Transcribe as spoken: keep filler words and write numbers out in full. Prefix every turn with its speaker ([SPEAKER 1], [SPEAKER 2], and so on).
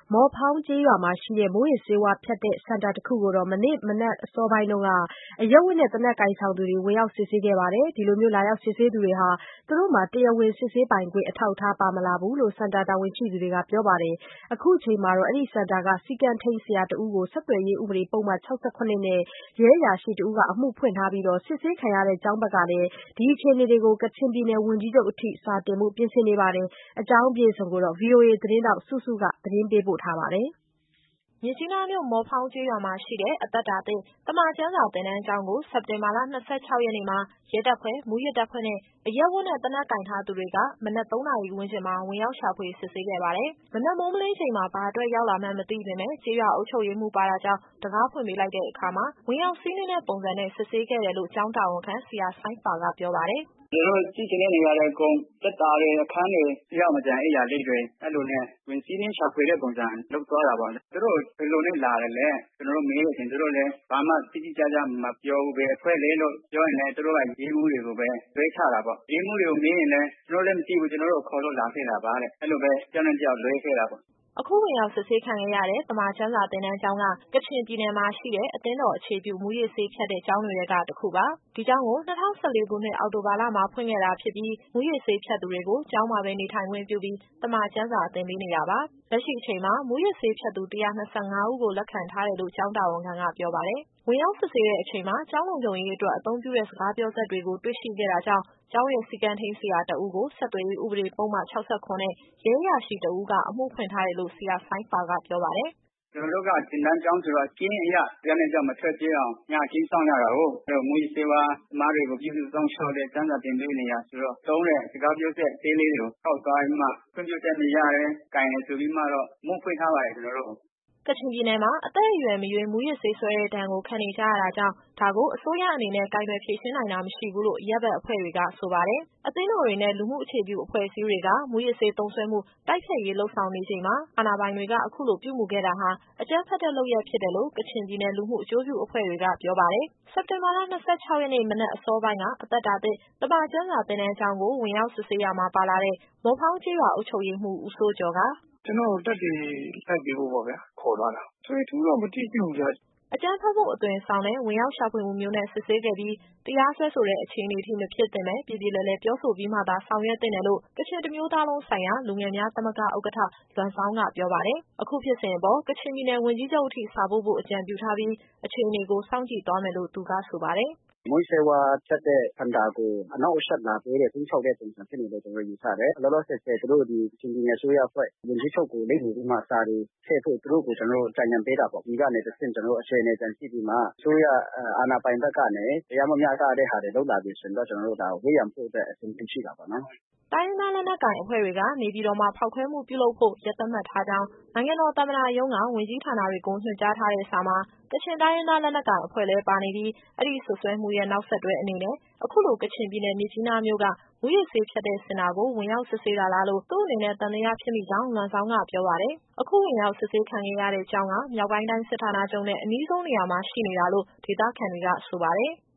[SPEAKER 1] မော်ဖောင်းကျေးရွာမှာရှိတဲ့ မူးယစ်ဆေးဝါးဖြတ်တဲ့စင်တာတခုကို မနေ့မနက်အစောပိုင်းကအရပ်ဝတ်နဲ့သေနတ်ကိုင်ဆောင်သူတွေဝင်ရောက်စစ်ဆေးခဲ့ပါတယ်။ ဒီလိုလာရောက်စစ်ဆေးသူတွေဟာ သူတို့မှာတရားဝင်စစ်ဆေးပိုင်ခွင့်အထောက်အထားပါမလာဘူးလို့ စင်တာတာဝန်ရှိသူတွေကပြောပါတယ်။ အခုချိန်မှာတော့ အဲဒီစင်တာက စည်းကမ်းထိန်းဆရာတဦးကို ဆက်သွယ်ရေးဥပဒေပုဒ်မ ၆၇ နဲ့ ရဲအရာရှိတဦးကအမှုဖွင့်ထားပြီး စစ်ဆေးခံရတဲ့ကျောင်းဘက်ကလည်း ဒီအခြေအနေတွေကို ကချင်ပြည်နယ်ဝန်ကြီးချုပ်အထိစာတင်ဖို့ပြင်ဆင်နေပါတယ်။ အကြောင်းအပြည့်အစုံကို ဗွီအိုအေသတင်းထောက်စုစုကသတင်းပေးပို့ထားပါတယ်။
[SPEAKER 2] မြစ်ကြီးနားမြို့ မော်ဖောင်းကျေးရွာမှာရှိတဲ့ အသက်တာသစ် သမ္မာကျမ်းစာသင်တန်းကျောင်းကို စက်တင်ဘာလ ၂၆ရက်နေ့မှာ ရဲတပ်ဖွဲ့၊ မူးယစ်တပ်ဖွဲ့နဲ့ အရပ်ဝတ်နဲ့သေနတ်ကိုင်ထားသူတွေက မနက်သုံးနာရီဝန်းကျင်မှာ ဝင်ရောက်ရှာဖွေစစ်ဆေးခဲ့ပါတယ်။ မနက်မိုးမလင်းချိန်မှာ ဘာအတွက်ရောက်လာမှန်းမသိပေမဲ့ ကျေးရွာအုပ်ချုပ်ရေးမှူးပါတာကြောင့် တံခါးဖွင့်ပေးလိုက်တဲ့အခါမှာ ဝင်ရောက်စီးနင်းတဲ့ပုံစံနဲ့စစ်ဆေးခဲ့တယ်လို့ ကျောင်းတာဝန်ခံ ဆရာဆိုင်းဖာကပြောပါတယ်။
[SPEAKER 3] “ကျနော်တို့ကြည့်ချင်တဲ့နေရာတွေအကုန်သက်သာတွေအခန်းတွေတယောက်မကျန်အိပ်ယာလိတ်တွေအဲလိုနဲ့ဝင်စီးနင်းရှာဖွေတဲ့ပုံစံလုပ်သွားတာပေါ့။ သူတို့ဘယ်လိုနဲ့လာတယ်လဲကျနော်တို့မေးတဲ့အချိန်သူတို့လည်းဘာမှတိတိကျကျမပြောဘူး။ ဘယ်အဖွဲ့လဲလို့ပြောရင်လည်းသူတို့ကရဲမှူးတွေကိုပဲလွှဲချတာပေါ့။ ရဲမှူးတွေကိုမေးရင်လည်းကျနော်တို့လည်းမသိဘူးကျနော်တို့ကိုခေါ်လို့လာခဲ့တာပါတဲ့အဲလိုပဲတယောက်နဲ့တယောက်လွှဲခဲ့တာပေါ့။”
[SPEAKER 2] အခုဝင်ရောက်စစ်ဆေးခံခဲ့ရတဲ့ သမ္မာကျမ်းစာသင်တန်းကျောင်းက ကချင်ပြည်နယ်မှာရှိတဲ့အသင်းတော်အခြေပြု မူးယစ်ဆေးဖြတ်တဲ့ကျောင်းတွေထဲက တခုပါ။ ဒီကျောင်းကို ၂၀၁၄ခုနှစ် အောက်တိုဘာလမှာဖွင့်ခဲ့တာဖြစ်ပြီး မူးယစ်ဆေးဖြတ်သူတွေကို ကျောင်းမှာပဲနေထိုင်ခွင့်ပြုပြီး သမ္မာကျမ်းစာသင်ပေးနေတာပါ။ လက်ရှိအချိန်မှာ မူးယစ်ဆေးဖြတ်သူ ၁၂၅ဦးကိုလက်ခံထားတယ်လို့ ကျောင်းတာဝန်ခံကပြောပါတယ်။ ဝင်ရောက်စစ်ဆေးတဲ့အချိန်မှာ ကျောင်းလုံခြုံရေးအတွက်အသုံးပြုတဲ့စကားပြောစက်တွေကို တွေ့ရှိခဲ့တာကြောင့် ကျောင်းရဲ့စည်းကမ်းထိန်းဆရာတဦးကို ဆက်သွယ်ရေးဥပဒေပုဒ်မ ၆၇နဲ့ ရဲအရာရှိတဦးကအမှုဖွင့်ထားတယ်လို့ ဆရာဆိုင်းဖာကပြောပါတယ်။
[SPEAKER 3] “ကျနော်တို့ကသင်တန်းကျောင်းဆိုတော့ကင်းအရတယောက်နဲ့တယောက်မထွက်ပြေးအောင်ညကင်းစောင့်ရတာကိုး။ အဲတော့မူးယစ်ဆေးဝါးသမားတွေကိုပြုစုစောင့်ရှောက်တဲ့ကျမ်းစာသင်ပေးနေရာဆိုတော့သုံးတဲ့စကားပြောစက်အသေးလေးတွေကိုကောက်သွားပြီးမှခွင့်ပြုချက်မရဘဲကိုင်တယ်ဆိုပြီးမှတော့အမှုဖွင့်ထားပါတယ်ကျနော်တို့ကို။”
[SPEAKER 2] ကချင်ပြည်နယ်မှာအသက်အရွယ်မရွေးမူးယစ်ဆေးစွဲတဲ့ဒဏ်ကိုခံနေကြရတာကြောင့် ဒါကိုအစိုးရအနေနဲ့ကိုင်တွယ်ဖြေရှင်းနိုင်တာမရှိဘူးလို့ အရပ်ဘက်အဖွဲ့တွေကဆိုပါတယ်။ အသင်းတော်တွေနဲ့ လူမှုအခြေပြုအဖွဲ့အစည်းတွေက မူးယစ်ဆေးသုံးစွဲမှုတိုက်ဖျက်ရေးလုပ်ဆောင်နေချိန်မှာ အာဏာပိုင်တွေက အခုလိုပြုမူခဲ့တာဟာ အကြမ်းဖက်တဲ့လုပ်ရပ်ဖြစ်တယ်လို့ ကချင်ပြည်နယ်လူမှုအကျိုးပြုအဖွဲ့တွေကပြောပါတယ်။ စက်တင်ဘာလ ၂၆ရက်နေ့ မနက်အစောပိုင်းက အသက်တာသစ် သမ္မာကျမ်းစာသင်တန်းကျောင်းကို ဝင်ရောက်စစ်ဆေးရာမှာပါလာတဲ့ မော်ဖောင်းကျေးရွာအုပ်ချုပ်ရေးမှူး ဦးစိုးကျော်က
[SPEAKER 4] “ကျနော့်ကိုသက်သေလိုက်ပေးဖို့ပေါ့ဗျာခေါ်သွားတာ။ ထွေထွေထူးထူးတော့မသိဖြစ်ဘူးဗျ။”
[SPEAKER 2] အကြမ်းဖက်မှုအသွင်ဆောင်တဲ့ ဝင်ရောက်ရှာဖွေမှုမျိုးနဲ့စစ်ဆေးခဲ့ပြီး တရားစွဲဆိုတဲ့အခြေအနေထိမဖြစ်သင့်ဘဲ ပြေပြေလည်လည်ပြောဆိုပြီးမှသာဆောင်ရွက်သင့်တယ်လို့ ကချင်တမျိုးသားလုံးဆိုင်ရာ လူငယ်များသမဂ္ဂဥက္ကဋ္ဌ လွမ်ဇောင်းကပြောပါတယ်။ အခုဖြစ်စဉ်အပေါ် ကချင်ပြည်နယ်ဝန်ကြီးချုပ်အထိစာပို့ဖို့အကြံပြုထားပြီး အခြေအနေကိုစောင့်ကြည့်သွားမယ်လို့ သူကဆိုပါတယ်။
[SPEAKER 5] “မူးယစ်ဆေးဝါးဖြတ်တဲ့စင်တာကိုအနှောင့်အယှက်လာပေးတဲ့ခြိမ်းခြောက်တဲ့ပုံစံဖြစ်နေတယ်လို့ကျနော်တို့ယူဆတယ်။ လောလောဆယ်ဆယ်သူတို့ဒီကချင်ပြည်နယ်အစိုးရအဖွဲ့ဝန်ကြီးချုပ်ကိုလိပ်မူပြီးမှစာတွေထည့်ဖို့သူတို့ကိုကျနော်တို့အကြံဉာဏ်ပေးတာပေါ့။ ဒီကနေတဆင့်ကျနော်တို့အခြေအနေပြန်ကြည့်ပြီးမှအစိုးရအာဏာပိုင်ဘက်ကနေတရားမမျှတတဲ့ဟာတွေလုပ်လာပြီဆိုရင်တော့ကျနော်တို့ဒါကိုဝန်းရံဖို့အတွက်အဆင်သင့်ရှိတာပေါ့နော်။”
[SPEAKER 2] တိုင်းရင်းသားလက်နက်ကိုင်အဖွဲ့တွေကနေပြည်တော်မှာဖောက်ခွဲမှုပြုလုပ်ဖို့ရက်သတ်မှတ်ထားကြောင်း နိုင်ငံတော်သမ္မတရုံးကဝန်ကြီးဌာနတွေကိုညွှန်ကြားထားတဲ့စာမှာ ကချင်တိုင်းရင်းသားလက်နက်ကိုင်အဖွဲ့လည်းပါနေပြီး အဲဒီစွပ်စွဲမှုရဲ့နောက်ဆက်တွဲအနေနဲ့ အခုလိုကချင်ပြည်နယ်မြစ်ကြီးနားမြို့က မူးယစ်ဆေးဖြတ်တဲ့စင်တာကိုဝင်ရောက်စစ်ဆေးတာလားလို့ သူ့အနေနဲ့သံသယဖြစ်မိကြောင်း လွမ်ဇောင်းကပြောပါတယ်။ အခုဝင်ရောက်စစ်ဆေးခံခဲ့ရတဲ့ကျောင်းက မြောက်ပိုင်းတိုင်းစစ်ဌာနချုပ်နဲ့အနီးဆုံးနေရာမှာရှိနေတာလို့ ဒေသခံတွေကဆိုပါတယ်။